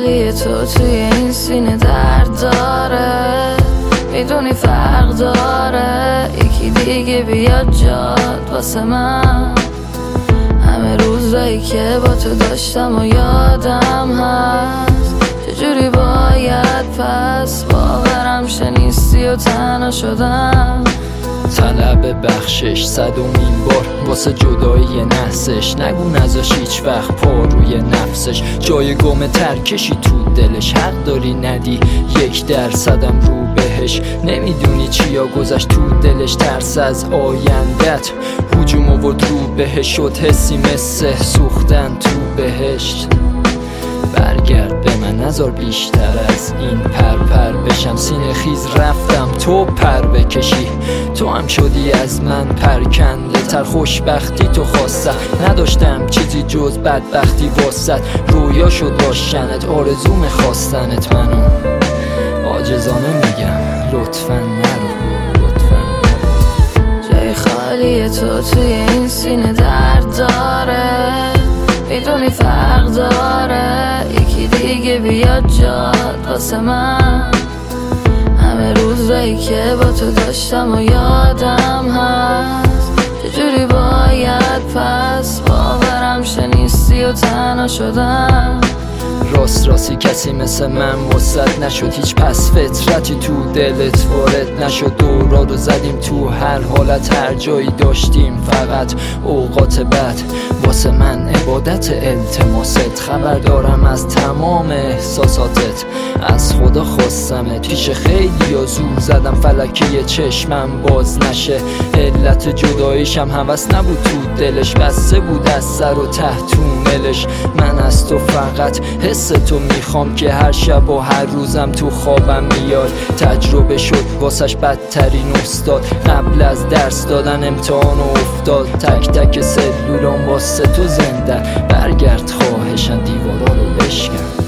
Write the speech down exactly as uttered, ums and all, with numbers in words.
خالی تو توی این سینه درد داره، میدونی فرق داره یکی دیگه بیاد جاد واسه من. همه روزایی که با تو داشتم و یادم هست چجوری باید پس باورم شنیستی و تنها شدم. طلب بخشش صدومین بار واسه جدایی نحسش، نگو نذاش هیچ وقت پا روی نفسش. جای گم ترکشی تو دلش، حق داری ندی یک درصدم رو بهش. نمیدونی چیا گذشت تو دلش، ترس از آیندت هجوم آورد رو بهش. شد حسی مثل سوختن تو بهشت. برگرد به من نذار بیشتر از این پر پر بشم. سینه خیز رفتم تو پر بکشی، تو هم شدی از من پرکنده تر. خوشبختی تو خواستم، نداشتم چیزی جز بدبختی واسط. رویا شد باشنت، آرزوم خواستنت. منو عاجزانه میگم لطفاً نرو، لطفاً نرو. جای خالی تو توی این سینه درد داره، میدونی فرق داره یکی دیگه بیاد جاد واسه من. همه روزایی که با تو داشتم و یادم هست چجوری باید پس باورم شنیستی و تنها شدم. راست راستی کسی مثل من وسط نشد، هیچ پس فطرتی تو دلت وارد نشد. دورا رو زدیم تو هر حالت، هر جایی داشتیم فقط اوقات بد. واسه من عبادت التماست، خبر دارم از تمام احساساتت. از خدا خواستمت، پیش خیلی یا زور زدم فلکی چشمم باز نشه. علت جداییشم هوس نبود تو دلش، بسته بود از سر و ته تو ملش. من از تو فقط حس تو میخوام که هر شب و هر روزم تو خوابم میاد. تجربه شد واسش بدترین استاد، قبل از درس دادن امتحان و افتاد. تک تک سلولام واسه تو زنده، برگرد خواهشن دیوارا رو بشکن.